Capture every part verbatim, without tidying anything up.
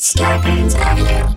Scarpins Avenue.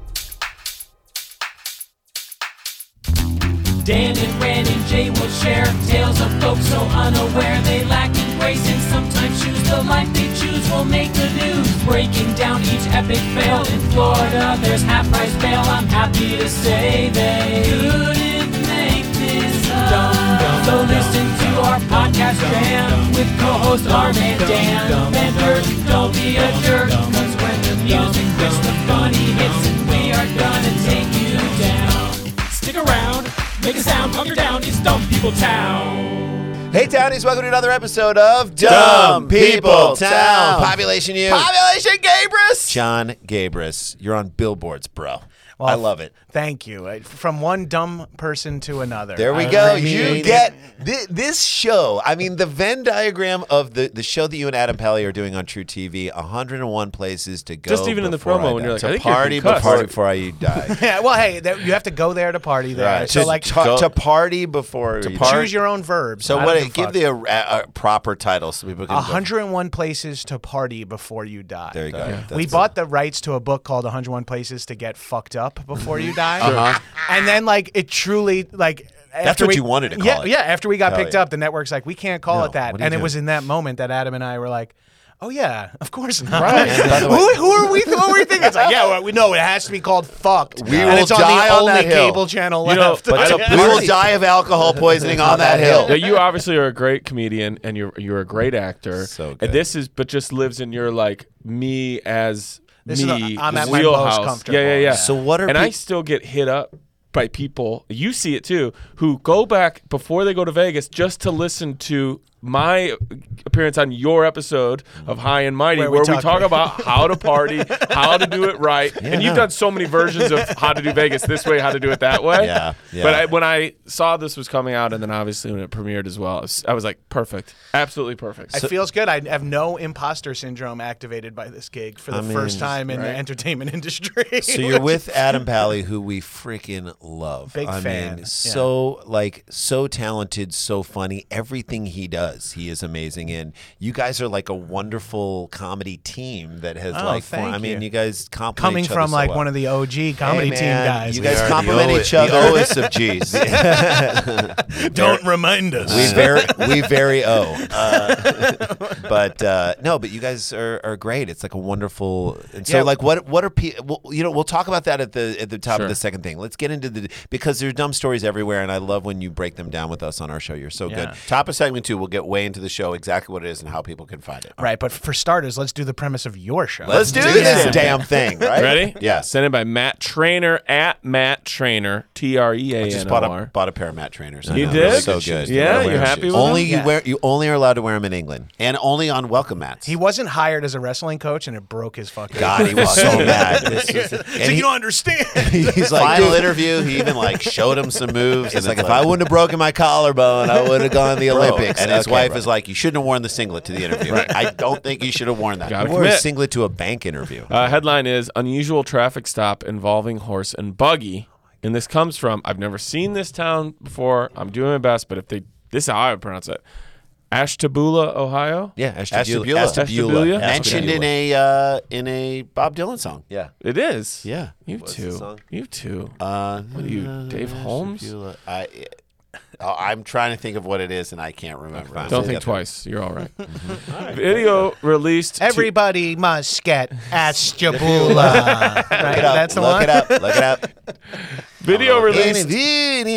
Dan and Ran and Jay will share tales of folks so unaware they lack in grace and sometimes choose the life they choose will make the news. Breaking down each epic fail in Florida, there's half price bail. I'm happy to say they couldn't make this up. So listen to our podcast jam with co-host Arm and Dan. Bender, don't be a jerk, cause when the music hits the funny hits and we are gonna take you down. Stick around. Make a sound, hunker down, it's Dumb People Town. Hey, Townies, welcome to another episode of Dumb, Dumb People, People Town. Town. Population U. Population Gabrus. John Gabrus. You're on billboards, bro. Well, I love it. Thank you. Uh, From one dumb person to another. There we I go. appreciate You it. get thi- this show. I mean, the Venn diagram of the, the show that you and Adam Pally are doing on True T V, one hundred one places to go. Just even in the before promo I when die. you're like, to I think you're party concussed. before, before I die. Yeah, well, hey, that, you have to go there to party there. Right. So, to, like, to, go- to party before To you par- die. choose your own verbs. So I what? don't give a Give fuck. the a, a, a proper title so people can. one hundred one places to party before you die. There you go. Yeah. We That's bought the rights to a book called one hundred one Places to Get Fucked Up Before You Die. Uh-huh. And then, like, it truly, like... That's after what we, you wanted to call yeah, it. Yeah, after we got Hell picked yeah. up, the network's like, we can't call No, it that. what are you And it doing? was in that moment that Adam and I were like, oh, yeah, of course not. Right. And by the way- who, who are we? Who are we thinking? It's like, yeah, well, we know it has to be called Fucked. We and will it's on die the on only that hill. cable channel You know, left. but So we will die of alcohol poisoning on that hill. Now, you obviously are a great comedian and you're you're a great actor. So good. And this is, but just lives in your like me as This is me a- I'm at my wheelhouse. most comfortable. Yeah, yeah, yeah. So what are and pe- I still get hit up by people. You see it too, who go back before they go to Vegas just to listen to my appearance on your episode of High and Mighty, Where where, we we, talk- talk about how to party, how to do it right. And you've done so many versions of how to do Vegas this way, how to do it that way. Yeah, yeah. But I, when I saw this was coming out, and then obviously when it premiered as well, I was, I was like, perfect, absolutely perfect. It feels good. I have no imposter syndrome activated by this gig for the I mean, first time in the right? entertainment industry. So you're with Adam Pally, who we freaking love. Big I fan, mean, yeah. so like so talented, so funny. Everything he does, he is amazing in. You guys are like a wonderful comedy team that has Oh, like. thank fun- I mean, you. you guys complement Coming each other from so like well. one of the O G comedy Hey, team man, guys. You We guys are compliment the O- each other. the O- O's of G's. Don't remind us. We very we very owe. Uh, but uh, no, but you guys are, are great. It's like a wonderful. And so Yeah. like what what are people? Well, you know, we'll talk about that at the at the top Sure. of the second thing. Let's get into the because there's dumb stories everywhere, and I love when you break them down with us on our show. You're so Yeah. good. Top of segment two, we'll get way into the show, exactly what it is, and how people can find it. Right, but for starters, let's do the premise of your show. Let's do Yeah. this damn thing. Right? Ready? Yeah. Sent in by Matt Trainer at Matt Trainer, T R E A Just N O bought a R. bought a pair of Matt Trainers. I You know, did? they're so good. Yeah, They're you're wear happy shoes. with Only them? you Yeah. wear you only are allowed to wear them in England, and only on welcome mats. He wasn't hired as a wrestling coach, and it broke his fucking. God, he was so mad. This is- and So he- you don't understand. He's like, final interview, he even like showed him some moves. It's like, if I wouldn't have broken my collarbone, I would have gone to the Olympics. And his okay, wife bro. is like, you shouldn't have worn the singlet to the interview. I don't think you should have worn that. Gotta You wore a commit. singlet to a bank interview. Uh, headline is Unusual Traffic Stop Involving Horse and Buggy. And this comes from, I've never seen this town before. I'm doing my best, but if they, this is how I would pronounce it. Ashtabula, Ohio? Yeah, Ashtabula. Ashtabula. Ashtabula. Mentioned in a uh, in a Bob Dylan song. Yeah. It is. Yeah. You What's the too. song? You too. Uh, What are you, Dave Holmes? Ashtabula. I, oh, I'm trying to think of what it is, and I can't remember. I'm Don't gonna think get there. twice. You're all right. Video released. to- Everybody must get Ashtabula. Right? Look it up. That's the Look one. it up. Look it up. video released. Interviewing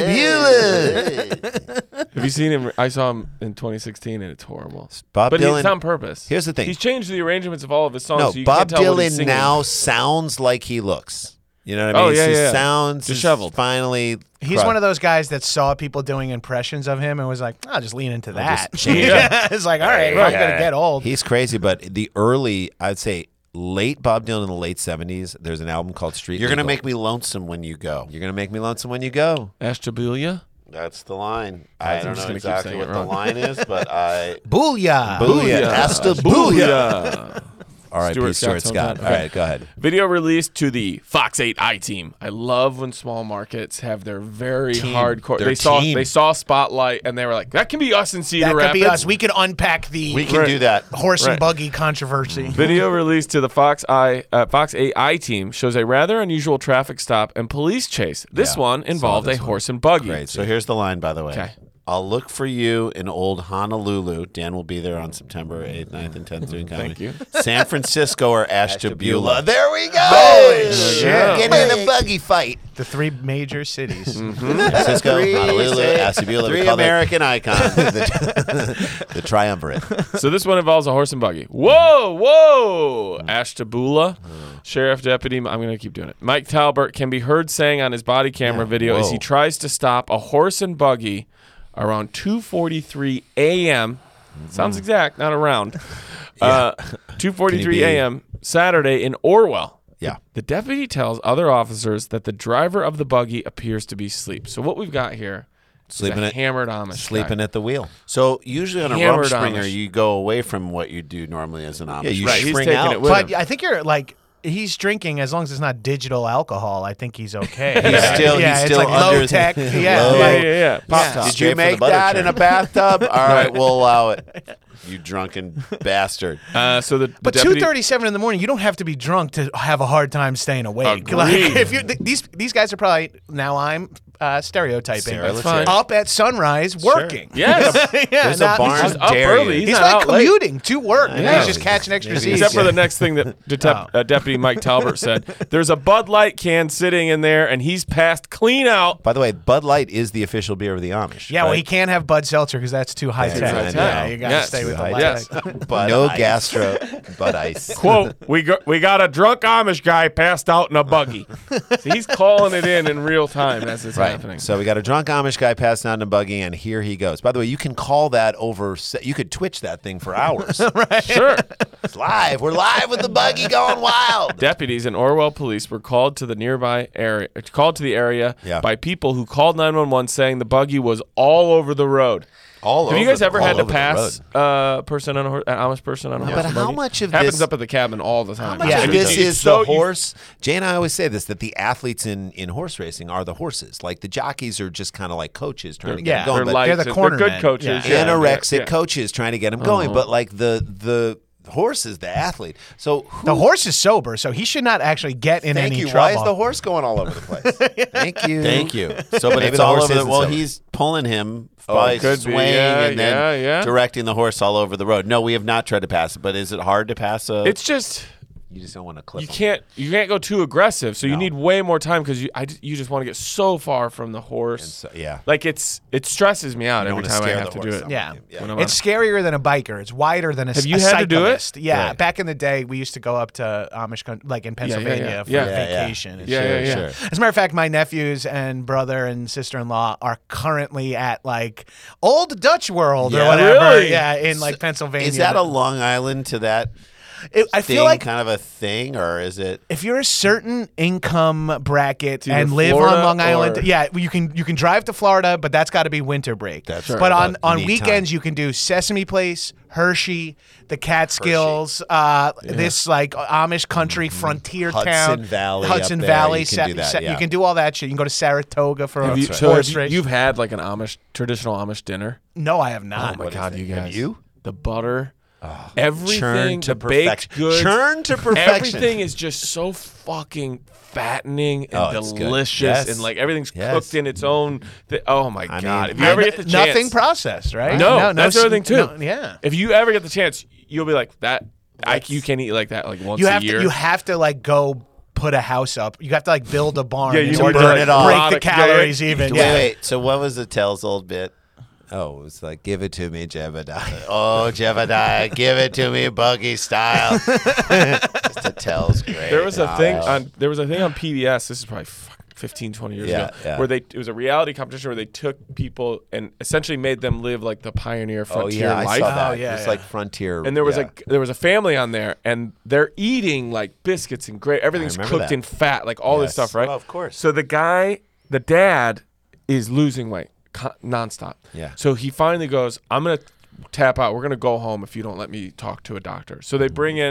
Ashtabula. Have you seen him? I saw him in twenty sixteen, and it's horrible. Bob but Dylan- it's on purpose. Here's the thing. He's changed the arrangements of all of his songs. No, so you Bob can't tell what he's Dylan singing. now sounds like he looks. You know what I mean? Oh, yeah, He yeah. sounds Disheveled. is finally. He's one of those guys that saw people doing impressions of him and was like, I'll just lean into that. just change it. It's like, all right, Right. I'm going to get old. He's crazy, but the early, I'd say, late Bob Dylan in the late seventies. There's an album called Street. You're gonna Legal. make me lonesome when you go. You're gonna make me lonesome when you go. Ashtabula? That's the line. I'm I don't just know gonna keep exactly saying what it the wrong. line is, but I. Booyah. Booyah. Asta booyah. Booyah. R I P Stuart Stuart Scott's Scott. hometown. All Okay. right, go ahead. Video released to the Fox eight I team. I love when small markets have their very Team. hardcore. Their they saw team. they saw Spotlight and they were like, that can be us in Cedar That could Rapids. be us. We could unpack the We can Right. do that. horse Right. and buggy controversy. Video released to the Fox I uh, Fox eight I team shows a rather unusual traffic stop and police chase. This Yeah, one saw involved this a one. horse and buggy. Crazy. So here's the line, by the way. Okay. I'll look for you in old Honolulu. Dan will be there on September eighth, ninth, and tenth doing comedy. Thank you. San Francisco or Ashtabula. There we go. Holy shit. Get in a buggy fight. The three major cities. San Francisco, Three, Honolulu, say- Ashtabula. three We call that American icons. the, the triumvirate. So this one involves a horse and buggy. Whoa, whoa! Ashtabula, sheriff deputy. I'm going to keep doing it. Mike Talbert can be heard saying on his body camera video as whoa. he tries to stop a horse and buggy around two forty-three a.m. Sounds exact, not around. Uh, two forty-three a.m. Saturday in Orwell. Yeah. The deputy tells other officers that the driver of the buggy appears to be asleep. So what we've got here is Sleeping a at- hammered Amish Sleeping guy. at the wheel. So usually on a Hammered rump springer, Amish. you go away from what you do normally as an Amish. Yeah, you Right, he's spring taking out. it with But him. I think you're like, he's drinking as long as it's not digital alcohol. I think he's okay. He's still- yeah, he's it's still like low under- tech. Yeah, Low- Yeah, like- yeah, yeah. Pop Yeah. top. Did Straight you for the make butter that churn. in a bathtub? All right, Right. we'll allow it. You drunken bastard. Uh, so the, the But deputy, two thirty-seven in the morning, you don't have to be drunk to have a hard time staying awake. Like Agreed. if you th- these these guys are probably now I'm uh, stereotyping. That's fine. Up at sunrise working. Yes. yeah, There's a now- barn. He's up Dare you. early. He's, He's not like out late. commuting to work. know. He's just catching extra Maybe Z's. Except for the next thing that Detep- Oh. uh, Deputy Mike Talbert said. There's a Bud Light can sitting in there, and he's passed clean out. By the way, Bud Light is the official beer of the Amish. Yeah, well, right? he can't have Bud Seltzer because that's too high That's tech. high tech. Yeah, you got to Yes. stay with the High light. Yes. But no gastro, Bud Ice. Quote, we got, we got a drunk Amish guy passed out in a buggy. So he's calling it in in real time as it's Right. happening. So we got a drunk Amish guy passing out in a buggy, and here he goes. By the way, you can call that over. se- You could Twitch that thing for hours. Sure. It's live. We're live with the buggy going wild. Deputies and Orwell police were called to the nearby area, called to the area Yeah. by people who called nine one one saying the buggy was all over the road. All Have over you guys the- ever all had to over the pass road. uh, person on a horse, an Amish person on a horse? but and how buggy? much of happens this- up at the cabin all the time? How much Yeah. of It's this so- is so the you- horse? Jay and I always say this, that the athletes in, in horse racing are the horses. Like the jockeys are just kind of like coaches trying to get Yeah. them going. They're but lights. they're the They're good cornermen. coaches. Yeah. Yeah, anorexic yeah, yeah. coaches trying to get him going. Uh-huh. But like the the horse is the athlete. So who, The horse is sober, so he should not actually get in Thank any you. trouble. Why is the horse going all over the place? Thank you. Thank you. So, but Maybe it's the all horse over. The, isn't well, sober. he's pulling him Oh, by could be. swaying Yeah, and then yeah, yeah. directing the horse all over the road. No, we have not tried to pass it. But is it hard to pass a? It's just You just don't want to clip you him. can't you can't go too aggressive. So you No. need way more time because you I, ju- you just want to get so far from the horse. So- yeah. Like it's it stresses me out You don't every wanna time I scare have the to do horse it. off. Yeah. Yeah. When I'm It's scarier than a biker. It's wider than a, Have a you had to do it? cyclist. Yeah, Right. back in the day, we used to go up to Amish, coun- like in Pennsylvania, yeah. for Yeah, yeah, yeah. vacation. and Yeah, shit. yeah, Sure, yeah. sure. As a matter of fact, my nephews and brother and sister-in-law are currently at like Old Dutch World or Yeah. whatever. Really? Yeah, in like Pennsylvania. is that a Long Island to that It, I thing feel like kind of a thing, or is it? if you're a certain income bracket either and live Florida on Long Island, or- yeah, you can you can drive to Florida, but that's got to be winter break. That's but right. on But you on need weekends time. you can do Sesame Place, Hershey, the Catskills, uh, this like Amish country frontier Hudson town, Valley Hudson up there. Valley. You can Sa- do that, Sa- yeah. You can do all that shit. You can go to Saratoga for Have a you, right. so have horse you, race. you've had like an Amish traditional Amish dinner? no, I have not. Oh my What is god, it? you Have guys! you? The butter, everything, Churn to the baked perfection. goods, Churn to perfection. Everything is just so fucking fattening and Oh, it's good. delicious, Yes. and like everything's Yes. cooked in its own. Th- oh my I god! mean, if you I ever kn- get the chance, Nothing processed, right? No, that's the s- other thing too. no- yeah. If you ever get the chance, you'll be like that. I, you can't eat like that like once You a have year. to. You have to like go put a house up. You have to like build a barn. Yeah, in you need order to, to like, it all. break product- the yeah, yeah. calories even. Wait, Yeah. wait. So what was the Tell's old bit? Oh, it's like, give it to me, Jebediah. Oh, Jebediah, give it to me, buggy style. Just the Tell's great. There was a thing Oh. on there was a thing on P B S. This is probably fucking fifteen, twenty years Yeah, ago, yeah. where they it was a reality competition where they took people and essentially made them live like the pioneer Oh, frontier yeah, I life. saw that. Oh, yeah, It's yeah. like Frontier. And there was yeah. a there was a family on there, and they're eating like biscuits and great. Everything's remember cooked that. in fat, like all this Yes. stuff, right? Oh, of course. So the guy, the dad, is losing weight co- nonstop. Yeah. So he finally goes, "I'm gonna tap out. We're gonna go home if you don't let me talk to a doctor." So they bring in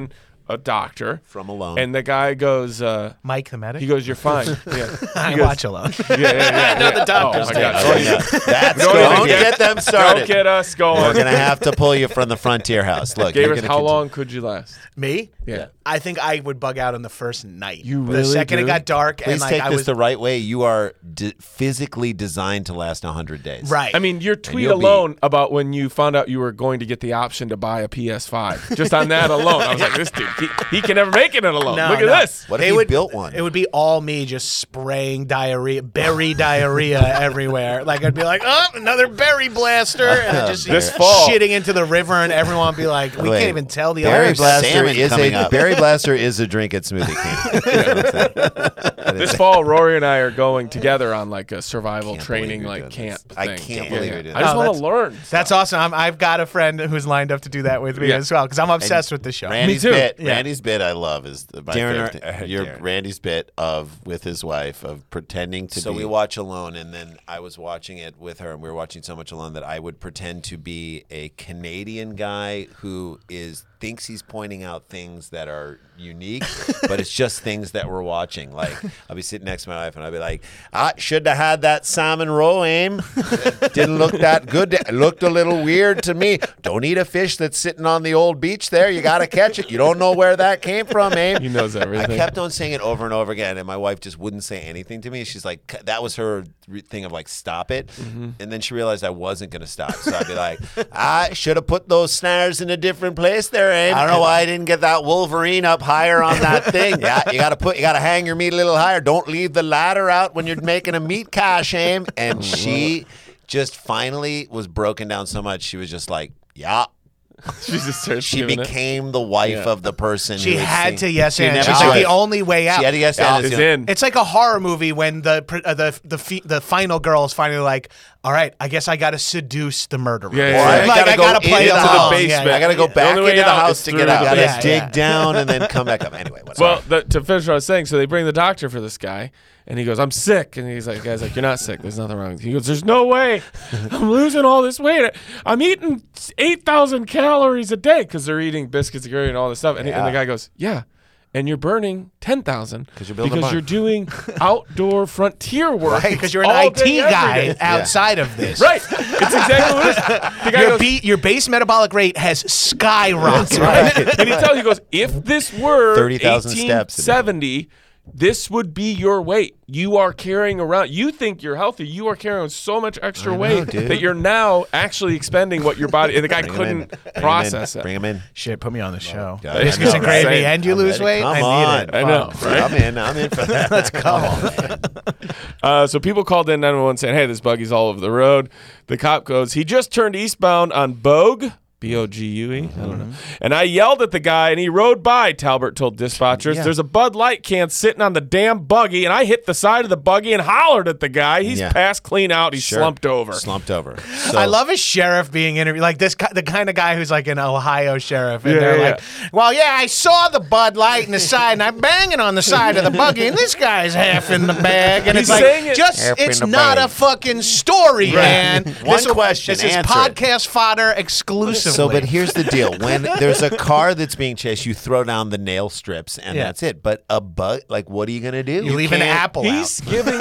a doctor From Alone. and the guy goes, uh, Mike the medic. he goes, "You're fine." Yeah, I He goes, watch Alone. Yeah, yeah, yeah. I know the doctor's Oh my name. God. Oh, yeah. That's Don't don't even get, get- them started. Don't get us going. We're gonna have to pull you from the frontier house. Look, Gave you're us gonna how continue. long could you last? Me? Yeah. I think I would bug out on the first night. You the really second do? it got dark Please and like take I this was the right way. You are d- physically designed to last one hundred days. right. I mean, your tweet you'll be- alone about when you found out you were going to get the option to buy a P S five. Just on that alone, I was like, this dude, he, he can never make it alone. No, Look at no. this. What if They he would- built one? It would be all me just spraying diarrhea, berry diarrhea everywhere. Like I'd be like, oh, another berry blaster, and then just This fall. shitting into the river, and everyone would be like, we Wait, can't even tell the Berry others. Blaster salmon is coming a up. Berry Blaster is a drink at Smoothie King. That's what I'm saying. This fall, Rory and I are going together on like a survival Can't training believe you're like doing camp. this. I thing. can't Yeah, believe yeah. you're doing I just this. want Oh, to learn. That's awesome. I'm, I've got a friend who's lined up to do that with me Yeah. as well because I'm obsessed with this show. Randy's too. bit. Yeah. Randy's bit. I love is the, my Darren, favorite. uh, Your Darren. Randy's bit of with his wife of pretending to So be. we watch Alone, and then I was watching it with her, and we were watching so much Alone that I would pretend to be a Canadian guy who is thinks he's pointing out things that are unique, but it's just things that we're watching. Like I'll be sitting next to my wife, and I'll be like, "I should have had that salmon roe, aim. Didn't look that good. It looked a little weird to me. Don't eat a fish that's sitting on the old beach there. You got to catch it. You don't know where that came from, aim." He knows I everything. kept on saying it over and over again, and my wife just wouldn't say anything to me. She's like, that was her re- thing of like, stop it. Mm-hmm. And then she realized I wasn't going to stop. So I'd be like, I should have put those snares in a different place there, Abe. I don't know why I didn't get that Wolverine up higher on that thing. Yeah, you got to put, you got to hang your meat a little higher. Don't leave the ladder out when you're making a meat cache, Abe. And she just finally was broken down so much. She was just like, yeah. She just starts She giving it. became the wife Yeah. of the person. She who was had saying- to yes She and. never She's like did. the only way out. She had to yes Yeah, and. is you know, in. It's like a horror movie when the pr- uh, the the fe- the final girl is finally like, all right, I guess I got to seduce the murderer. Yeah, Or yeah, I yeah. Like, gotta I go gotta play into the along. house. basement. I gotta go The back only way into the out house is to through get out. the Gotta basement. dig Yeah. down and then come back up. Anyway, whatever. Well, the, to finish what I was saying, so they bring the doctor for this guy, and he goes, "I'm sick," and he's like, "The guy's like, you're not sick. There's nothing wrong with you." He goes, "There's no way. I'm losing all this weight. I'm eating eight thousand calories a day because they're eating biscuits and gravy and all this stuff." And, he- and the guy goes, "Yeah." And you're burning ten thousand you're building a because barn. you're doing outdoor frontier work. Right, because you're an all I day, T every guy day. outside of this. Right. It's exactly what it is. The guy Your, goes, be- your base metabolic rate has skyrocketed. right. And he tells you, he goes, if this were thirty thousand steps a day. eighteen seventy, this would be your weight. You are carrying around, you think you're healthy. You are carrying so much extra weight dude. that you're now actually expending what your body, and the guy Bring 'em in. couldn't Bring 'em process in. it. Bring him in. Shit, put me on the show. God, Biscuits I and know, gravy, right? and you I'm lose ready. weight. Come I on. need it. I know, Fuck. right? I'm in. I'm in for that. Let's go. Uh, so people called in nine one one saying, hey, this buggy's all over the road. The cop goes, he just turned eastbound on Bogue. B O G U E? I don't know. And I yelled at the guy, and he rode by, Talbert told dispatchers. Yeah. There's a Bud Light can sitting on the damn buggy, and I hit the side of the buggy and hollered at the guy. He's Yeah. passed clean out. He's Sure. slumped over. Slumped over. So, I love a sheriff being interviewed, like this, ki- the kind of guy who's like an Ohio sheriff, and Yeah, they're yeah, like, "Well, yeah, I saw the Bud Light in the side, and I'm banging on the side of the buggy, and this guy's half in the bag, and He's it's saying like, it- just Half in it's the not bag. a fucking story, man. One This will- question, This is answer it. podcast fodder exclusively. So, but here's the deal: when there's a car that's being chased, you throw down the nail strips, and Yeah. that's it. But a bug, like, what are you gonna do? you leave an can't- apple He's out. giving a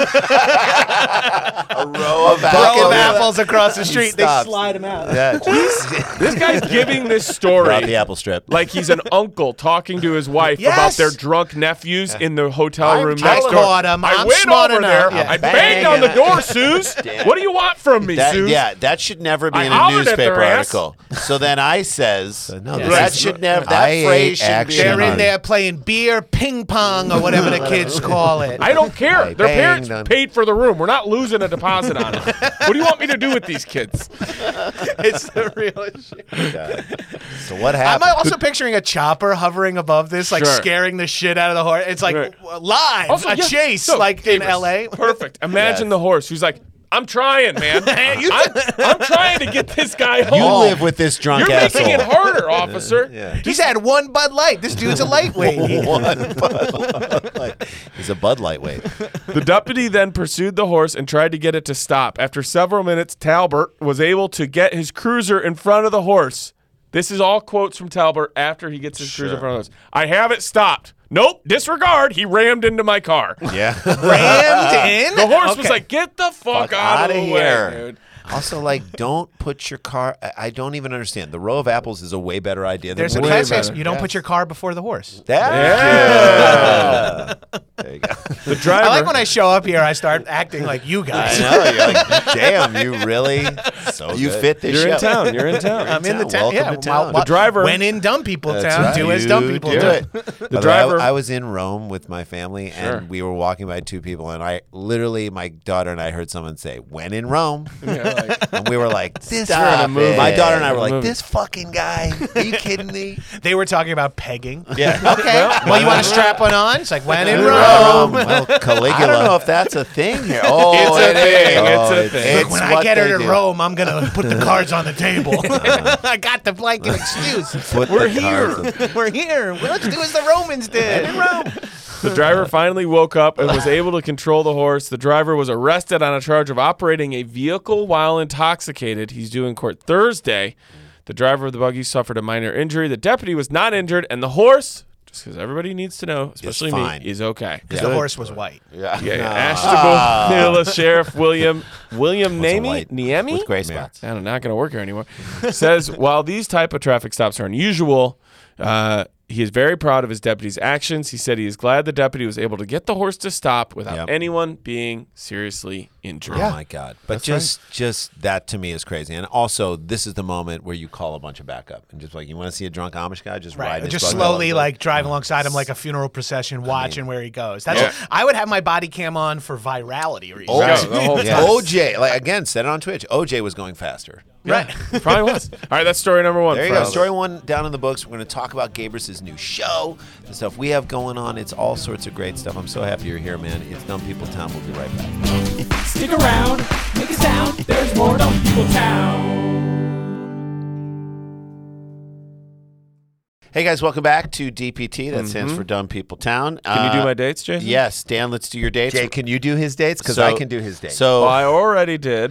row of Row apples. of apples across the street. They stops. slide them out. Yeah, this guy's giving this drop story the apple strip. like he's an uncle talking to his wife Yes. about their drunk nephews in the hotel I'm- room I next door. caught 'em. I I'm went smart over enough. there. Yeah. I banged on the door, Suze. What do you want from me, That, Suze? yeah, that should never be I in a hollered at their newspaper ass. article. So then I says, no, Yeah. that Right. should never. That I phrase ate should be. action They're in on- there playing beer, ping pong, or whatever the kids call it. I don't care. I Their banged parents on- paid for the room. We're not losing a deposit on it. What do you want me to do with these kids? It's the real shit. So what I'm happened? also picturing a chopper hovering above this, like Sure. scaring the shit out of the horse. It's like Right. w- live, Also, a yeah, chase, so, like in Davis, L A. Perfect. Imagine Yes. the horse who's like, I'm trying, man. You- I'm, I'm trying to get this guy home. you live with this drunk You're asshole. making it harder, officer. Yeah. He's had one Bud Light. This dude's a lightweight. One Bud Light. He's a Bud Lightweight. The deputy then pursued the horse and tried to get it to stop. After several minutes, Talbert was able to get his cruiser in front of the horse. This is all quotes from Talbert after he gets his Sure. cruiser in front of us. I have it stopped. Nope, disregard. He rammed into my car. Yeah. Rammed in? The horse was Okay. like, get the fuck, Fuck out of outta the here. way, dude. Also, like, don't put your car. I- I don't even understand. The row of apples is a way better idea than There's a Way catchphrase. better. You don't Yes. put your car before the horse. That. Yeah. There you go. The driver. I like when I show up here, I start acting like you I guys. know. You're like, damn, you really. So you good. fit this You're show. in town. You're in town. I'm in the town. town. Welcome Yeah, to town. well, The driver- When in dumb people That's town, right. do as You dumb people do do. it. The By the way, driver. I, I was in Rome with my family, Sure. and we were walking by two people, and I literally, my daughter and I heard someone say, "When in Rome," Yeah, like, and we were like, "This." Stop in a movie. My daughter and I were A like, movie. "This fucking guy? Are you kidding me?" They were talking about pegging. Yeah. Okay. Well, you want to strap one on? It's like when in In Rome. Rome. Well, Caligula. I don't know if that's a thing here. Oh, It's a it thing. is. It's Oh, a thing. Look, when I what get her they to do. Rome, I'm gonna put the cards on the table. I got the blanket excuse. Put We're the here. cards We're here. Well, let's do as the Romans did. In Rome. The driver finally woke up and was able to control the horse. The driver was arrested on a charge of operating a vehicle while intoxicated. He's due in court Thursday. The driver of the buggy suffered a minor injury. The deputy was not injured, and the horse, just because everybody needs to know, especially me, fine. is okay. Because the horse was white. Yeah. Yeah, yeah. Ah. Ashtabula Sheriff William William What's a Nami white- Niemi with gray spots. I'm not going to work here anymore. Says while these type of traffic stops are unusual, uh, he is very proud of his deputy's actions. He said he is glad the deputy was able to get the horse to stop without Yep. anyone being seriously injured. Oh my God! But just, just that to me is crazy. And also, this is the moment where you call a bunch of backup and just like, you want to see a drunk Amish guy, just ride. Right. his Just buggy slowly, along. like, drive alongside him like a funeral procession, watching where he goes. That's Yeah. what, I would have my body cam on for virality reasons. O J, Right, the whole yeah. time. O J, like again, said it on Twitch. O J was going faster. Right. Probably was. All right, that's story number one. There you for go. us. Story one down in the books. We're going to talk about Gabrus's new show, the stuff we have going on. It's all sorts of great stuff. I'm so happy you're here, man. It's Dumb People Town. We'll be right back. Stick around, make a sound. There's more Dumb People Town. Hey guys, welcome back to D P T. That stands for Dumb People Town. Can you do my dates, Jason? Yes, Dan. Let's do your dates. Jay, can you do his dates? Because So- I can do his dates. So, Well, I already did.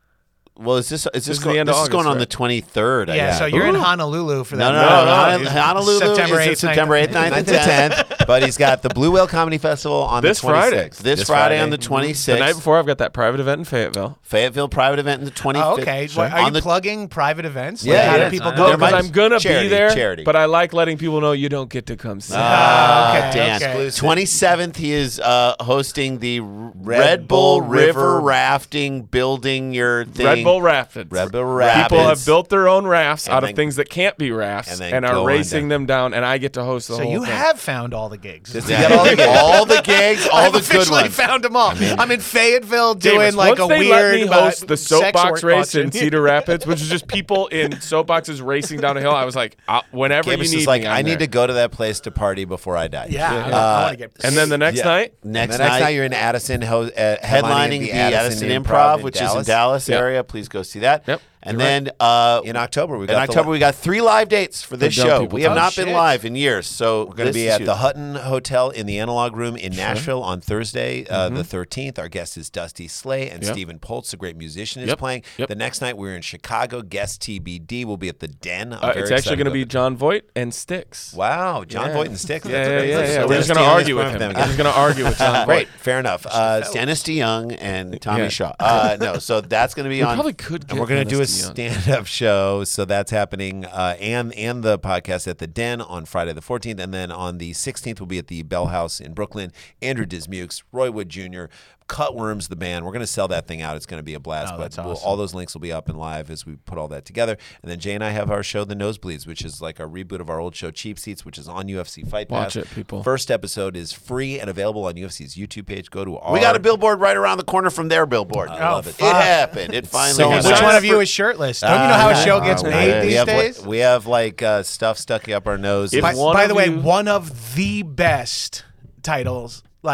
well, is this is this, is the go, end of this is going August, on the right? twenty-third? I Yeah, guess. so you're in Ooh. Honolulu for No, that. no, no, No, no. no, Hon- Honolulu September is eighth, September eighth, ninth, and tenth. But he's got the Blue Whale Comedy Festival on This the twenty-sixth. Friday. This, This Friday, Friday. on the The twenty-sixth. night before, I've got that private event in Fayetteville. Fayetteville private event in the twenty-fifth. Oh, okay. What, are on you the plugging private events? Yeah, Like, how yeah. do people I go? know. Because might- I'm gonna charity, be there, charity. but I like letting people know you don't get to come see. Ah, okay, Dan. okay. twenty-seventh, he is uh, hosting the Red, Bull River, River- rafting, building your thing. Red Bull Rapids. Red Bull Rapids. People have built their own rafts And out then- of things that can't be rafts and and, then are go on racing down. them down, and I get to host the So whole you thing. have found all the gigs. Just Yeah. to get all the gigs. all the gigs, all I've the good officially ones. found them all. I'm in Fayetteville doing Davis, like once a they weird let me uh, host the sex soapbox work race in auction. Cedar Rapids, which is just people in soapboxes racing down a hill. I was like, uh, whenever Gabus you need is like, me, I'm I need there. to go to that place to party before I die. Yeah, Yeah. I, Uh, want to get. And then the next Yeah. night, Next, The next night, night you're in Addison, ho- uh, headlining the Addison, Improv, Improv in which is in Dallas. Dallas Yep. area. Please go see that. Yep. And You're then uh, In October, we in got the October, we got three live dates for this Dumb show. People We have Town. not Oh, been shit. live in years, so We're going to be at the Hutton Hotel in the Analog Room in Nashville on Thursday, uh, the thirteenth. Our guest is Dusty Slay, and Yep. Stephen Poltz, a great musician, is Yep. playing. Yep. The next night, we're in Chicago. Guest T B D. We'll be at the Den. I'm uh, very it's actually going to be John Voight and Sticks. Wow, John Yeah. Voight and Sticks. Yeah, That's yeah, amazing. yeah. yeah. So We're Dennis just going to DeYoung is argue with playing him. them We're just going to argue with John Voight. Great, fair enough. Uh, it's Dennis DeYoung and Tommy Yeah. Shaw. Uh, no, so that's going to be We on. probably could get and we're going to do a Dennis DeYoung. stand-up show, so that's happening, uh, and and the podcast at the Den on Friday the fourteenth, and then on the sixteenth we'll be at the Bell House in Brooklyn. Andrew Dismukes, Roy Wood Junior, Cutworms, the band. We're going to sell that thing out. It's going to be a blast. Oh, but that's we'll, awesome. all those links will be up and live as we put all that together. And then Jay and I have our show, The Nosebleeds, which is like our reboot of our old show, Cheap Seats, which is on U F C Fight Pass. Watch it, people. First episode is free and available on U F C's YouTube page. Go to our. We got a billboard right around the corner from their billboard. I love it. It fuck. happened. It finally So happened. Which Sign one up of you for- is shirtless? Don't you know how a Uh, show gets uh, made we these have, days? Like, we have like uh, stuff stuck up our nose. If By, one by of the way, you- one of the best titles, like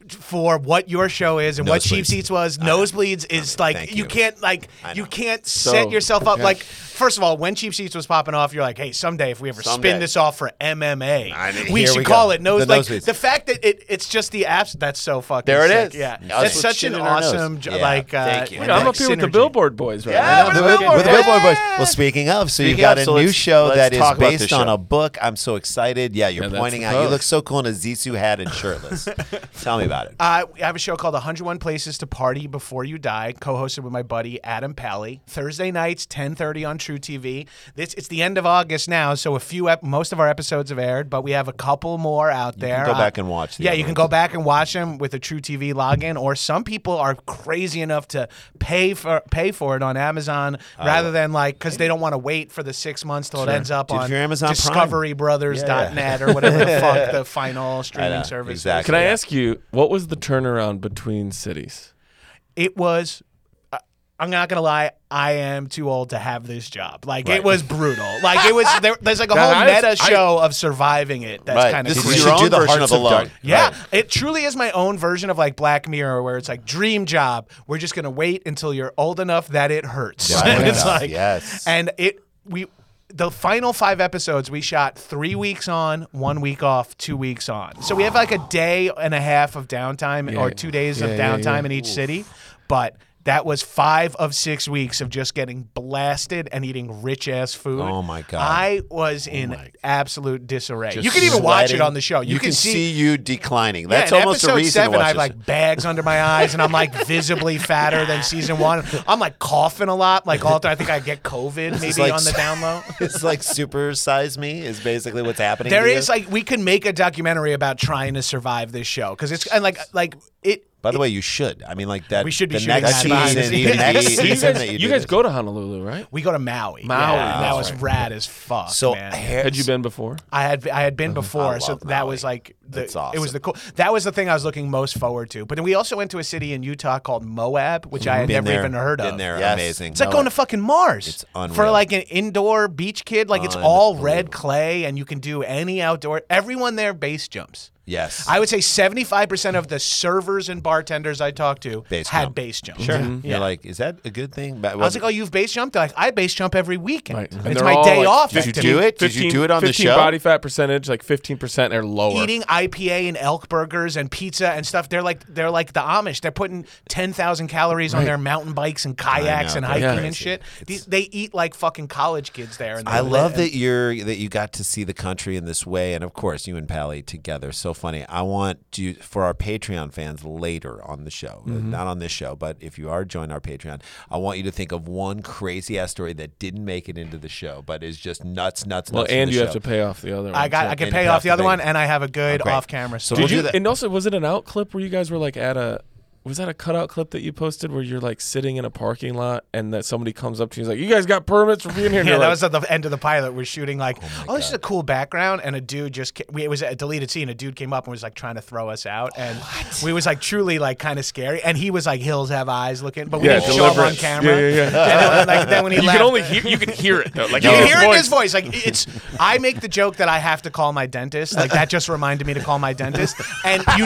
for what your show is and what Cheap Nosebleeds. Seats was. Nosebleeds is like thank you. you. can't like I you know. can't So- set yourself up yeah. like. First of all, when Cheap Seats was popping off, you're like, hey, someday if we ever Someday. spin this off for M M A, I know. we Here should we call go. it nose. The like Nosebleeds. the fact that it, it's just the apps. That's so fucking. There it sick. is. Yeah, Us that's with such shit an in our nose. awesome jo- Yeah. like. Uh, Thank you. like I'm up here with the synergy. Billboard Boys right Yeah, now. with the Look Billboard at Boys. With the Billboard Boys. that. Well, speaking of, so you've Speaking got of, a so new let's- show let's that is talk about based this on show. a book. I'm so excited. Yeah, you're Yeah, that's pointing the out. You post. look so cool in a Zissou hat and shirtless. Tell me about it. Uh, I have a show called one hundred one Places to Party Before You Die, co-hosted with my buddy Adam Pally. Thursday nights, ten thirty on True T V. This it's the end of August now, so a few ep- most of our episodes have aired, but we have a couple more out You there. can go Uh, back and watch. The yeah, other you can ones. go back and watch them with a True T V login, or some people are crazy enough to pay for pay for it on Amazon rather than like because they don't want to wait for the six months till it ends up Dude, if on you're Amazon Prime. discovery brothers dot net or whatever the fuck the final streaming know, service is. exactly. Can I Yeah. ask you, what was the turnaround between cities? It was. Uh, I'm not gonna lie. I am too old to have this job. Like Right. it was brutal. Like it was. There, there's like a Now, whole I- meta I- show of surviving it. That's Right. kind of This crazy. is your should do own the version Hearts of of Alone. Dark- Yeah, Right. it truly is my own version of like Black Mirror, where it's like dream job. We're just gonna wait until you're old enough that it hurts. Right. And it's Yeah. like Yes. and it we. The final five episodes we shot three weeks on, one week off, two weeks on. So we have like a day and a half of downtime Yeah. or two days Yeah, of yeah, downtime yeah. in each city. But that was five of six weeks of just getting blasted and eating rich ass food. Oh, my God. I was in absolute disarray. Just you can even watch it sweating. on the show. You, You can see you declining. That's yeah, in almost a episode reason seven, to watch I have this. like bags under my eyes, and I'm like visibly fatter than season one. I'm like coughing a lot, like all the time. I think I get COVID maybe like- on the down low. It's like super size me is basically what's happening. There to is you. like we could make a documentary about trying to survive this show because it's and like like it. By the way, you should. I mean, like that. We should be the shooting next that behind season. the The scenes. next So you season guys, that you, you do guys this. go to Honolulu, right? We go to Maui. Maui, Yeah, that that's was right. rad as fuck. So man. hair- Had you been before? I had I had been before, so love that Maui. was like the, That's it was awesome. the cool. That was the thing I was looking most forward to. But then we also went to a city in Utah called Moab, which I had Been never there. even heard Been of. there. Yes. Amazing. It's like going to fucking Mars. It's For unreal. like an indoor beach kid. Like it's all red Unbelievable. clay and you can do any outdoor. Everyone there base jumps. Yes. I would say seventy-five percent of the servers and bartenders I talked to Base had jump. base jumps. Sure. Mhm. You're Yeah. like, is that a good thing? But I was like, oh, you've base jumped? They're like, I base jump every weekend. Right. And And it's they're my all, day like, off. Did you activity. do it? Did you do it on the fifteen show? body fat percentage, like fifteen percent or lower. Eating I P A and elk burgers and pizza and stuff. They're like they're like the Amish. They're putting ten thousand calories on their mountain bikes and kayaks know, and that's hiking crazy. and shit. These, they eat like fucking college kids there. And I they're love lit. that you're that you got to see the country in this way, and of course, you and Pally together. So funny. I want you for our Patreon fans later on the show, Mm-hmm. not on this show, but if you are joining our Patreon, I want you to think of one crazy ass story that didn't make it into the show, but is just nuts, nuts, well, nuts. and in the you show. have to pay off the other one. I got too. I can And pay you off have the to other pay- one, and I have a good Oh, great. off camera So story. we'll Did do you? that. And also, was it an out clip where you guys were like at a? Was that a cutout clip that you posted where you're like sitting in a parking lot and that somebody comes up to you and is like, "You guys got permits for being here?" And Yeah, you're that like, was at the end of the pilot. We're shooting like, oh, this is a cool background, and a dude just ca- we, it was a deleted scene. A dude came up and was like trying to throw us out, and we was like truly like kind of scary. And he was like, "Hills have eyes," looking, but we Yeah, didn't show him on deliberate. camera. Yeah, yeah, yeah. And then, like, then when he you left, can only hear, you can hear it though. Like you in can his hear it in voice. his voice. Like it's, I make the joke that I have to call my dentist. Like that just reminded me to call my dentist. And you,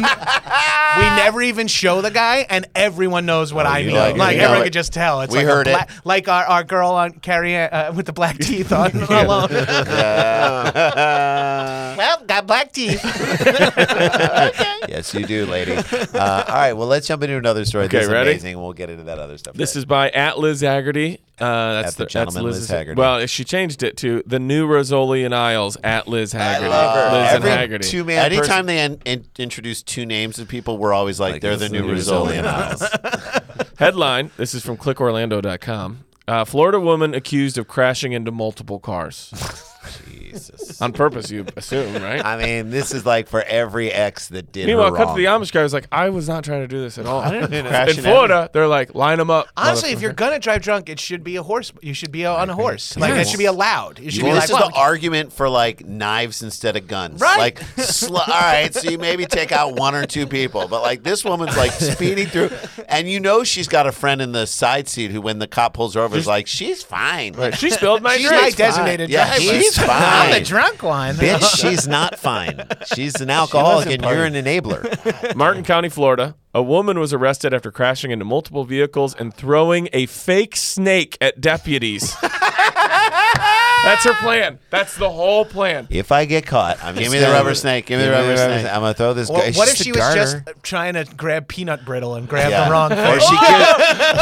we never even show the guy, and everyone knows what I you mean. know Like, it. You know everyone it. could just tell. It's We like heard a it. bla- like our, our girl on Carrie Ann, uh, with the black teeth on alone. Well, got black teeth. Yes, you do, lady. Uh, all right, well, let's jump into another story. Okay, this is ready? amazing. We'll get into that other stuff. This later. is by at Liz Haggerty. Uh, that's At the that's gentleman Liz Liz's- Haggerty. Well, she changed it to the new Rosoli and Isles at Liz Haggerty. love her. Liz Every and Haggerty. two man. Anytime they in, in, introduce two names of people, we're always like, Like, they're this the is new the new Rizzoli and Rizzoli. Isles. Headline: This is from click orlando dot com. Uh, Florida woman accused of crashing into multiple cars Jesus. on purpose. You assume, right? I mean, this is like for every ex that did Meanwhile, her cut to wrong. the Amish guy. Was like, I was not trying to do this at all. crash In into Florida, they're like, line them up. Honestly, if motherfucker. you're gonna drive drunk, it should be a horse. You should be on a horse. Like that should be allowed. You should Well, be this like, is well, the argument for like knives instead of guns. Right. Like, sl- all right, so you maybe take out one or two people, but like this woman's like speeding through, and you know she's got a friend in the side seat who, when the cop pulls her over, is like, she's fine. Right. She spilled my she's drink. my designated Yeah, driver. she's fine. fine. I'm the drunk one. Bitch, she's not fine. She's an alcoholic and you're an enabler. Martin County, Florida. A woman was arrested after crashing into multiple vehicles and throwing a fake snake at deputies. That's her plan. That's the whole plan. If I get caught, I'm Give just me the gonna- rubber snake. Give me the rubber snake. I'm gonna throw this. Well, guy. It's what if just she a was just garter. trying to grab peanut brittle and grab Yeah. the wrong Or fish? she could.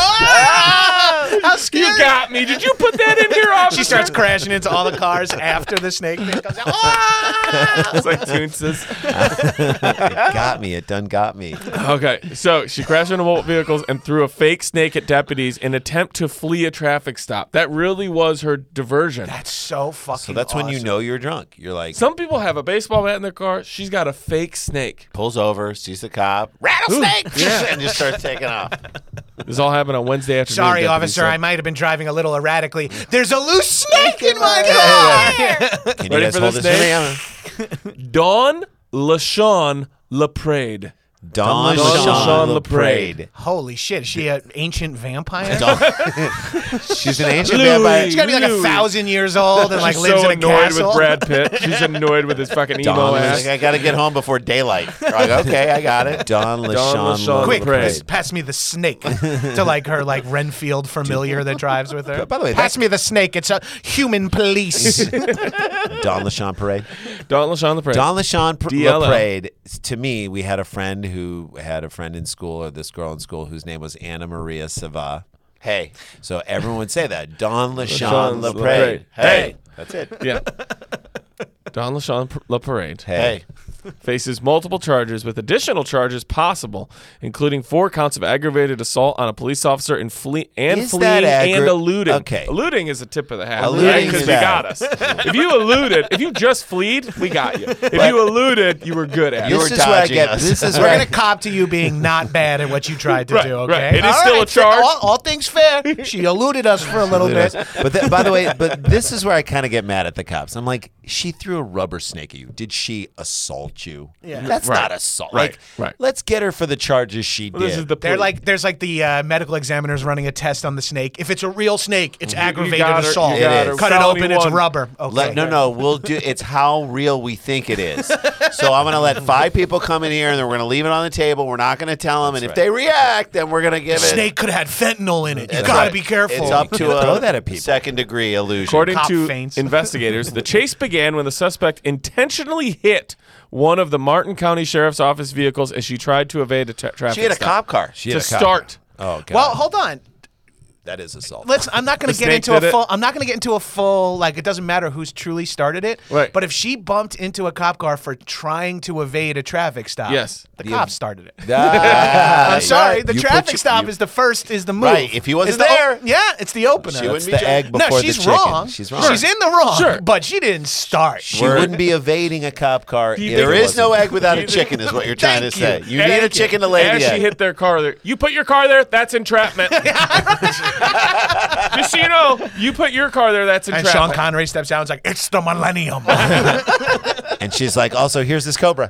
How scary! You got me. Did you put that in here, officer? She starts crashing into all the cars after the snake thing comes out. Ah! It's like Toonses. It got me. It done got me. Okay, so she crashed into multiple vehicles and threw a fake snake at deputies in attempt to flee a traffic stop. That really was her diversion. That's so fucking. So that's when you awesome. know you're drunk. You're like, Some people have a baseball bat in their car. She's got a fake snake. pulls over, sees the cop, rattlesnake, and just starts taking off. This all happened on Wednesday afternoon. Sorry, deputies officer, said. I might have been driving a little erratically. There's a loose snake in my car. Can you Ready guys for hold this this for me? name? Dawn LaShawn LaPrade. Dawn Dawn LaShawn LaShawn LaPrade. Holy shit! Is she an ancient vampire? She's an ancient Louis. vampire. She's gotta be like a Louis. thousand years old and like She's lives so in a annoyed castle. with Brad Pitt. She's annoyed with his fucking emo Dawn, ass. like, I gotta get home before daylight. Like, okay, I got it. Dawn LaShawn LaShawn Quick, LaPrade. pass, pass me the snake to like her like Renfield familiar that drives with her. By the way, pass me the snake. It's a human police. Dawn LaShawn Parade. Dawn LaShawn LaPrade. Dawn LaShawn Pr- D L L. LaPrade. To me, we had a friend who had a friend in school, or this girl in school, whose name was Anna Maria Sava. Hey. So everyone would say that. Dawn LaShawn LaShawn LaPrade. LaPrade. Hey. That's it. Yeah. Dawn LaShawn LaParade Hey. faces multiple charges with additional charges possible, including four counts of aggravated assault on a police officer and, flee- and Is fleeing that aggra- and eluding. Okay. Eluding is a tip of the hat. Eluding right? is Because you bad. got us. If you eluded, if you just fleed, we got you. If you eluded, you were good at You it. were This is dodging where I get- us. this is We're where gonna cop to you being not bad at what you tried to Right, do. Okay, right. It is All still a right, fair- charge. All, all things fair. She eluded us for a little bit. But th- by the way, but this is where I kind of get mad at the cops. I'm like, she threw a rubber snake at you. Did she assault you? Yeah. That's Right. not assault. Right, Like, right. let's get her for the charges she Well, did. this is the They're plea. like, there's like the uh, medical examiners running a test on the snake. If it's a real snake, it's aggravated got her, assault. you got her. Cut it Felony open, it's one. rubber. Okay. Let, no, no, we'll do. It's how real we think it is. So I'm going to let five people come in here, and then we're going to leave it on the table. We're not going to tell them, and if they react, then we're going to give it. Snake could have had fentanyl in it. You That's gotta right. be careful. It's up to Throw a that at people. second degree illusion. According Cop to faints. investigators, the chase began when the suspect intentionally hit one of the Martin County Sheriff's Office vehicles as she tried to evade a tra- traffic she had a stop. cop car. She to had a cop. start. Oh God. Well, hold on. that is assault. Let's. I'm not going The to get snake into a did it? full. I'm not going to get into a full. Like, it doesn't matter who's truly started it. Right. But if she bumped into a cop car for trying to evade a traffic stop, Yes. the cops started it. Ah, I'm sorry. right. The You put traffic your- stop you- is the first. Is the move. Right, if he wasn't It's the o- there- yeah, it's the opener. She wouldn't That's be the egg before no, the she's chicken. wrong. She's wrong. She's in the wrong. Sure. But she didn't start. She wouldn't be evading a cop car. He if there did- is no egg without a He did- chicken, is what you're trying to say. Thank You, you. need a Thank chicken you. to lay As the she egg. hit their car there. You put your car there, that's entrapment. Just so you know, you put your car there, that's And entrapment. Sean Connery steps out and is like, "It's the millennium." And she's like, also, here's this cobra.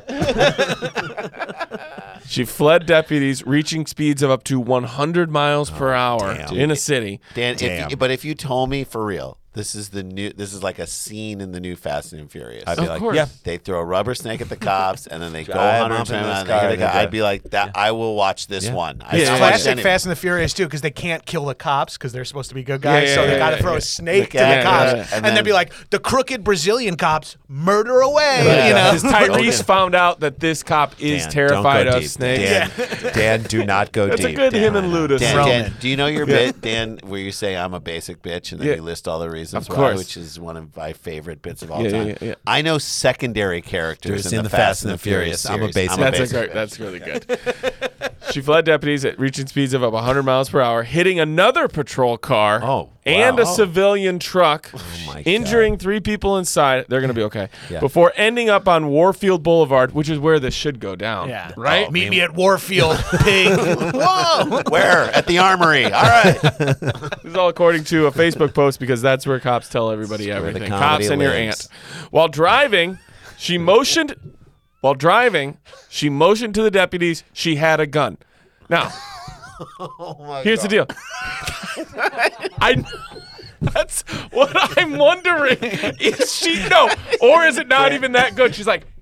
She fled deputies, reaching speeds of up to one hundred miles per hour damn. in a city. Dan, if Damn. you, but if you told me for real, this is the new. This is like a scene in the new Fast and Furious. I'd be Of like, course. yeah. They throw a rubber snake at the cops, and then they go Drive one hundred off into miles the an hour. sky, They go- and I'd be like, that. I will watch this Yeah. one. I Yeah, just yeah, watched Classic any- Fast and the Furious too, because they can't kill the cops because they're supposed to be good guys. Yeah, so yeah, they yeah, got to yeah, throw yeah. a snake to Yeah, the cops, yeah, yeah. and, And then then- be like, "The crooked Brazilian cops murder away." Yeah. You know, Because Tyrese found out that this cop is Dan, terrified don't go of deep. snakes. Dan, Dan, do not go That's deep. a good Dan. him and Ludus. Dan, Roman. Dan, do you know your bit, Dan, where you say I'm a basic bitch and then Yeah. you list all the reasons Of why, course. which is one of my favorite bits of all Yeah, time. yeah, yeah, yeah. I know secondary characters in, the Fast and the Furious. I'm a series. basic I'm a That's a basic great. bitch. That's really good. She fled deputies at reaching speeds of up one hundred miles per hour, hitting another patrol car Oh, and wow. a civilian truck, my injuring three people inside. They're going to be okay. Yeah. Before ending up on Warfield Boulevard, which is where this should go down. yeah, Right? Oh, meet me at Warfield, pig. Whoa. Where? At the armory. All right. This is all according to a Facebook post because that's where cops tell everybody where the everything. comedy Cops and your lives. aunt. While driving, she motioned. While driving, she motioned to the deputies she had a gun. Now, Oh here's the deal. I That's what I'm wondering. Is she no, or is it not even that good? She's like,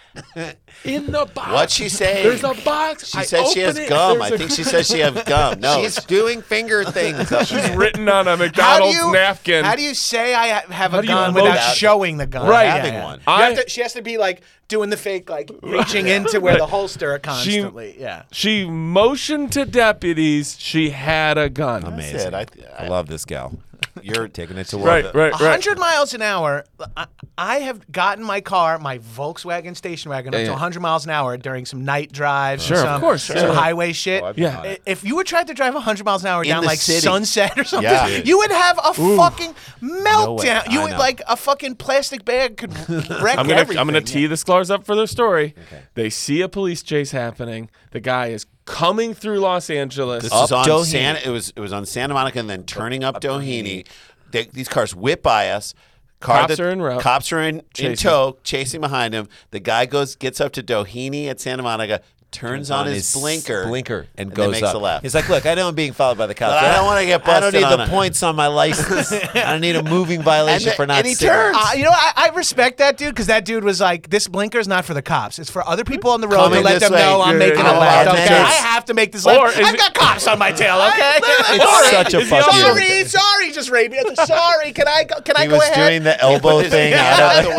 in the box. What'd she say? There's a box. She I said she has open it, gum. there's I a- think she says she has gum. No, she's doing finger things. Up She's there. written on a How do McDonald's you napkin. How do you say I ha- have How a do you gun motion- without showing the gun? Right. Yeah, Having yeah. one. You I- have to, she has to be like doing the fake, like reaching into where the holster are constantly. yeah. She motioned to deputies she had a gun. Amazing. I, I love this gal. You're Taking it to Right, work. right, A right. hundred miles an hour. I, I have gotten my car, my Volkswagen station wagon, up Yeah, to yeah. a hundred miles an hour during some night drives. Sure, of some, course, some sure. highway shit. Oh, I've been on Yeah. it. If you would try to drive a hundred miles an hour In down the like city. Sunset or something, Yeah. you would have a fucking meltdown. way. you I would know. like a fucking plastic bag could wreck I'm gonna everything. I'm gonna tee the Sklar's up for their story. They see a police chase happening. The guy is coming through Los Angeles. This Up is on Doheny. Santa. It was it was on Santa Monica and then turning up Doheny. They, these cars whip by us. Car Cops that- are en route. Cops are in, in Chasing. tow, chasing behind him. The guy goes, gets up to Doheny at Santa Monica, turns, on, his, blinker, blinker, and, then goes makes up. a left. He's like, "Look, I know I'm being followed by the cops. But I don't wanna get I don't busted need on the it." points on my license. I don't need a moving violation And- for not and he cigarettes." turns. Uh, you know, I, I respect that dude because that dude was like, "This blinker's not for the cops; it's for other people on the road Coming to let this them way. know I'm Yeah, making yeah, a left. yeah. Okay, And then I it's- have to make this Or left. is I've it- got cops on my tail. Okay, It's such a fuck you. sorry, sorry, just Raby. Sorry, can I go? Can I He go was ahead? doing the elbow thing Hand out out of the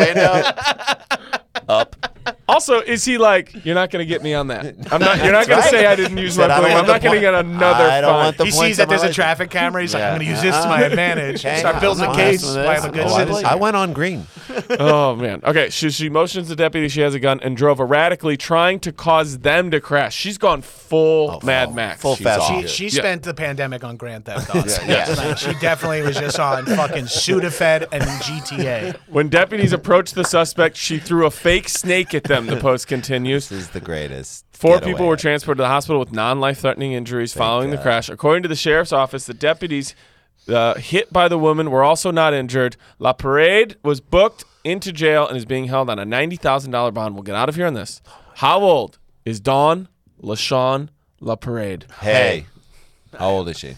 window. up. Also, is he like, you're not going to get me on that? I'm not. You're not going right. to say I didn't use Said, my "I don't blinker. I'm want not the going to get point- another I don't fine." want the He points sees that on my there's a license. traffic camera. He's like, Yeah. I'm going to use this to my advantage. Okay. Start building a I'm case. honest with I am a this. good Oh, I citizen. I went on green. Oh man. Okay. She she motions the deputy she has a gun and drove erratically, trying to cause them to crash. She's gone full Mad Max. full She's Fast off. and She, she Yeah. spent the pandemic on Grand Theft Auto. Yeah. Like, she definitely was just on fucking Sudafed and G T A. When deputies approached the suspect, she threw a fake snake at them. The post continues. This is the greatest. Four getaway. people were transported to the hospital with non-life-threatening injuries following the God. crash. According to the sheriff's office, the deputies uh, hit by the woman were also not injured. La Parade was booked into jail and is being held on a ninety thousand dollars bond. We'll get out of here on this. How old is Dawn LaShawn La Parade? Hey, how old is she?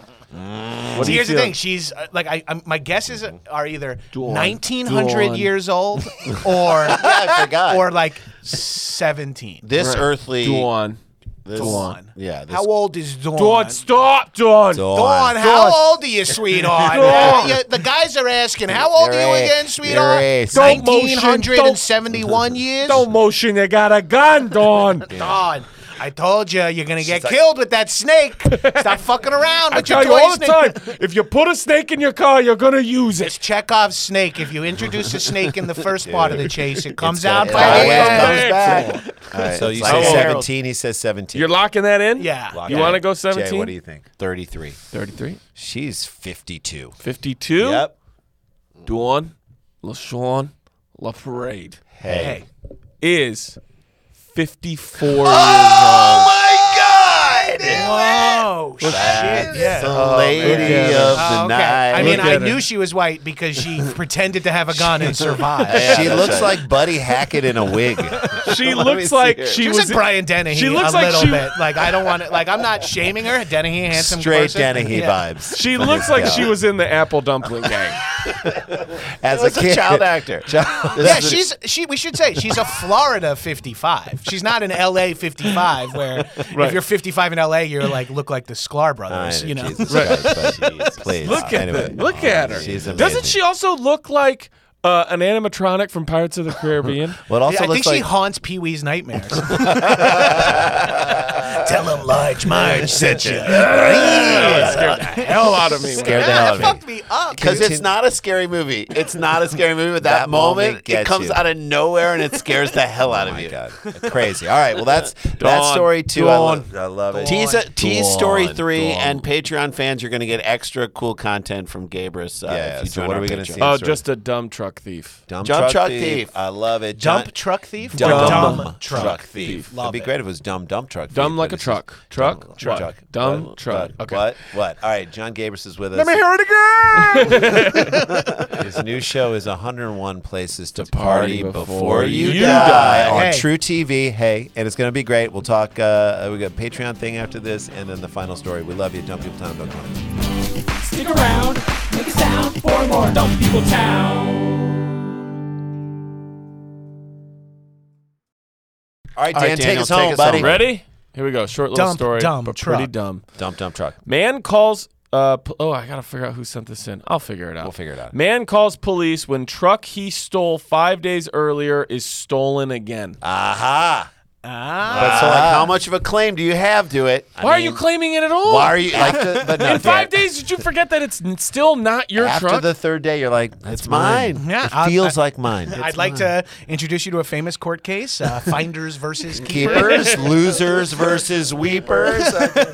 What So do you here's the feel? thing: she's uh, like, I, I'm, my guesses are either Dawn. nineteen hundred Dawn. years old or I forgot. or like seventeen. This Right. earthly. Dawn. This, Dawn. Yeah. This, How old is Dawn? Dawn, stop, Dawn. Dawn, how old are you, sweetheart? Dawn. Yeah, the guys are asking, how old are you You're a- again, sweetheart? you're a- Don't motion, nineteen seventy-one years? Don't motion. You got a gun, Dawn. Dawn, I told you, you're going to get killed with that snake. Stop fucking around I with your tell you toy all the snake. time, if you put a snake in your car, you're gonna use It's it. Chekhov's snake. If you introduce a snake in the first part of the chase, it comes gonna- out it by the always end. comes back. All right, So it's you like say Harold. seventeen. He says seventeen. You're locking that in? Yeah. Lock You it want to in. go Jay, seventeen? what do you think? thirty-three. thirty-three. She's fifty-two. fifty-two. Yep. Dawn LaShawn La Parade Hey. is fifty-four years old. my God! Whoa, shit. Yeah. The lady look at of her. the Oh, okay. night. I mean, Look I at knew her. she was white because she pretended to have a gun and survived. Yeah, She that's looks right. like Buddy Hackett in a wig. She Let me looks see like her. she She was. was like Brian Dennehy she looks a like little she- bit. Like I don't want to. Like I'm not shaming her. Dennehy, handsome Straight person. Dennehy Yeah. vibes. She looks like she was in the Apple Dumpling Gang. As As a a kid. child actor. Yeah, she's she. We should say she's a Florida fifty-five. She's not an L A fifty-five, where Right. if you're fifty-five in L A, you're like look like the Sklar brothers. I You know, Jesus Right. Christ, but please. Look at anyway. that. Look at her. She's amazing. Doesn't she also look like uh, an animatronic from Pirates of the Caribbean? Well, it also I think looks she like haunts Pee Wee's nightmares. Tell him Large Marge sent you. Scared the hell out of me. Scared man. the hell that out of me. fucked me up. Because dude. it's not a scary movie. It's not a scary movie. But that, That moment moment, it gets comes you. out of nowhere and it scares the hell out Oh of my you. God, crazy! All right, well that's that Dawn. story too. I, Dawn. lo- I love it. Tease, tease story Dawn. three, Dawn. and Patreon fans, you're going to get extra cool content from Gabrus. Uh, Yeah, if you so join what are our we gonna Patreon. see? Oh, Sorry. just a dumb truck thief. Dump, Dump truck, truck thief. thief. I love it. dump John- truck thief. Dumb, Or Dumb dumb truck truck thief. Love It'd be it. great if it was dumb dump truck. Dumb thief, like but a it's truck. just Truck? dumb Truck. truck. Dumb What? truck. What? Okay. What? What? All right, John Gabrus is with us. Let me hear it again. His new show is one hundred one Places to, Party Party, Before Before, You, You Die, Die. on Hey. True T V. Hey, and it's going to be great. We'll talk. Uh, we got a Patreon thing after this, and then the final story. We love you. Dump people time dot com. Stick around, make a sound for more Dumb People Town. All right, All Dan, right, take Daniel, us home, take us buddy. home. Ready? Here we go. Short little Dump, story, dumb but pretty truck. dumb. Dump, dump truck. Man calls. Uh, p- oh, I gotta figure out who sent this in. I'll figure it out. We'll figure it out. Man calls police when truck he stole five days earlier is stolen again. Aha. Ah. But so, like, how much of a claim do you have to it? I Why are mean, you claiming it at all? Why are you like? The, but no, In five Dan, days, did you forget that it's n- still not your after truck? the third day, you're like, it's mine. Yeah, it I'll- feels I- like mine. I'd like to introduce you to a famous court case, uh, Finders versus Keepers. Keepers, losers versus weepers.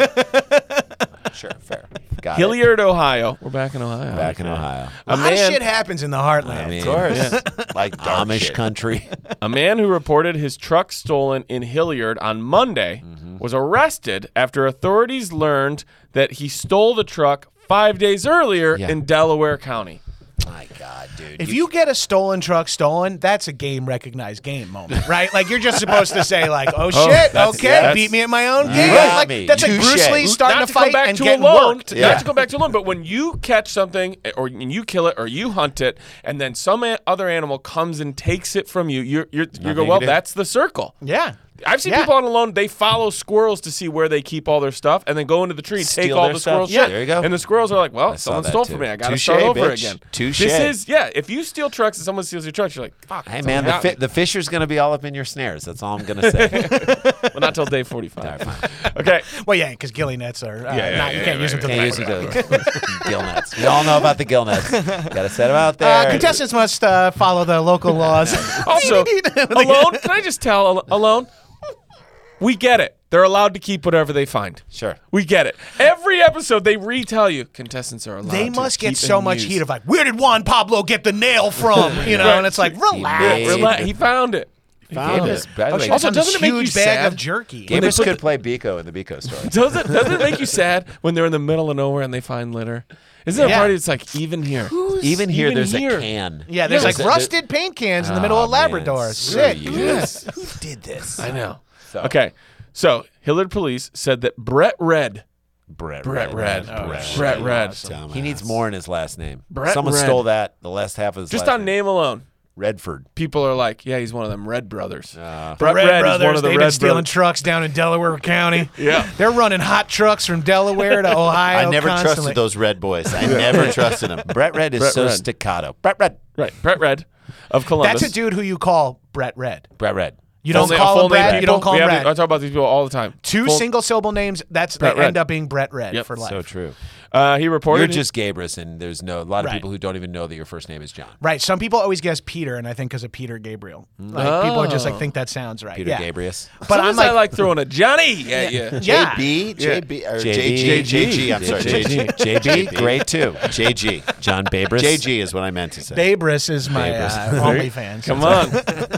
Sure, fair. Got it. Hilliard, Ohio. We're back in Ohio. Back in Ohio. A lot of shit happens in the heartland. I mean, Of course. like Amish shit. country. A man who reported his truck stolen in Hilliard on Monday Mm-hmm. was arrested after authorities learned that he stole the truck five days earlier Yeah. in Delaware County. My God, dude. If you get a stolen truck stolen, that's a game recognized game moment, right? Like you're just supposed to say like, "Oh shit, that's- okay, that's- beat me at my own game." got Like me. that's like Touche. Bruce Lee starting not to to fight go back and to getting alone, worked. to- Yeah. Not to go back to alone, but when you catch something or and you kill it or you hunt it, and then some a- other animal comes and takes it from you, you're, you're, you go, you well, can do. that's the circle. Yeah. I've seen Yeah. people on alone, they follow squirrels to see where they keep all their stuff and then go into the tree and take Steal all their the stuff. squirrels' Yeah, shit. there you go. And the squirrels are like, well, saw someone that stole too. from me. I got to Touche, start over bitch. again. Touche. This is, yeah, if you steal trucks and someone steals your trucks, you're like, fuck. Hey, someone man, the, got fi- me. the fisher's going to be all up in your snares. That's all I'm going to say. Well, not till day forty-five. Okay. Well, yeah, because gilly nets are uh, Yeah, yeah, not, you yeah, can't yeah, use them till Can't the use them to gill nets. We all know about the gill nets. Got to set them out there. Uh, contestants must uh, follow the local laws. Also, alone, can I just tell Al- alone? We get it. They're allowed to keep whatever they find. Sure. We get it. Every episode, they retell you contestants are allowed They to must get keep so and much use. heat of like, where did Juan Pablo get the nail from? You know, and it's like, relax. made- Rela- he found it. He Found found it. By the Oh, way, shit, Also, it's on this doesn't it make you huge bag sad? of jerky? When they Gabrus put could the- play Biko in the Biko story. Doesn't doesn't it make you sad when they're in the middle of nowhere and they find litter? Isn't there Yeah. a party that's like even here? Even here, Even there's here? a can. Yeah, there's Yeah, like there's a- rusted paint cans in the middle Oh, of man, Labrador. screw Sick. you. Yes. Who did this? I know. So- Okay, so Hilliard police said that Brett Red, Brett Brett Red, Red. Brett, Brett Red, He needs more in his last name. Brett Someone Red. stole that. The last half of his just last on name alone, Redford. people are like, yeah, he's one of them Red brothers. Uh, Brett Red, Red, Brothers, is one of the they've Red been stealing brothers. trucks down in Delaware County. Yeah. They're running hot trucks from Delaware to Ohio. I never constantly. trusted those Red boys. I never trusted them. Brett Red is Brett so Red. staccato. Brett Red. Right, Brett Red of Columbus. That's a dude who you call Brett Red. Brett Red. You don't Full na- call full him name Brad. You people. don't call We him have to- Brad. I talk about these people all the time. Two Full- single syllable names. That's Brett they end Red. up being Brett Red Yep. for life. So true. Uh, he reported. You're just Gabrus, and there's no a lot of Right. people who don't even know that your first name is John. Right. Some people always guess Peter, and I think because of Peter Gabriel. Like people just like Oh. think that sounds right. Peter yeah. Gabrius. But Sometimes I'm like, I like throwing a Johnny at you. yeah. J B, J B, or J J B. G, J G. I'm sorry, J G. J B, great too. J G. John Babris. J G is what I meant to say. Babris is my uh, Babris. OnlyFans. Come on.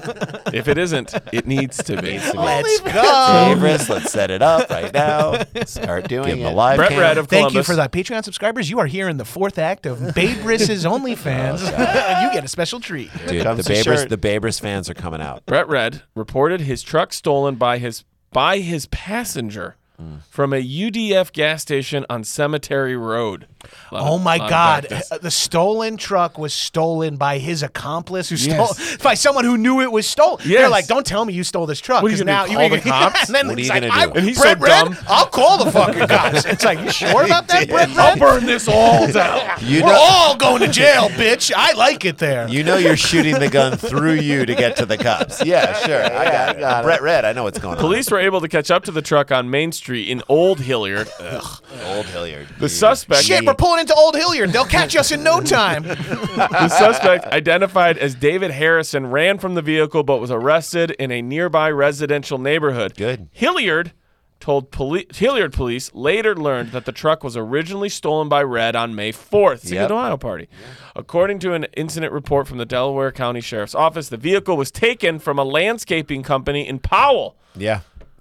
If it isn't, it needs to be. Let's go. Babris, let's set it up right now. Start doing Give him it. a live Brett cam. Red of Thank Columbus. you for the Patreon subscribers. You are here in the fourth act of Babris's OnlyFans. You get a special treat. Dude, comes the the Babris, shirt. the Babris fans are coming out. Brett Red reported his truck stolen by his by his passenger from a U D F gas station on Cemetery Road. Lot Oh of- my lot of God! Baptists. Uh, The stolen truck was stolen by his accomplice, who Yes. stole by someone who knew it was stolen. They're Yes. like, "Don't tell me you stole this truck." What are you 'cause gonna now do, call the can- cops? And then What are it's you like, gonna do? I'm- And he's Brett so Red, dumb. I'll call the fucking cops. It's like, you sure about that, Brett Red? I'll burn this all down. You We're know, all going to jail, bitch. I like it there. you know you're shooting the gun through you to get to the cops. Yeah, sure. I got it. Brett Red, I know what's going on. Police were able to catch up to the truck on Main Street in Old Hilliard. Old Hilliard. The suspect, Shit, we're pulling into Old Hilliard. They'll catch us in no time. the suspect, identified as David Harrison, ran from the vehicle but was arrested in a nearby residential neighborhood. Good. Hilliard told police. Hilliard police later learned that the truck was originally stolen by Red on May fourth. It's a Yep. good Ohio party. According to an incident report from the Delaware County Sheriff's Office, the vehicle was taken from a landscaping company in Powell. Yeah.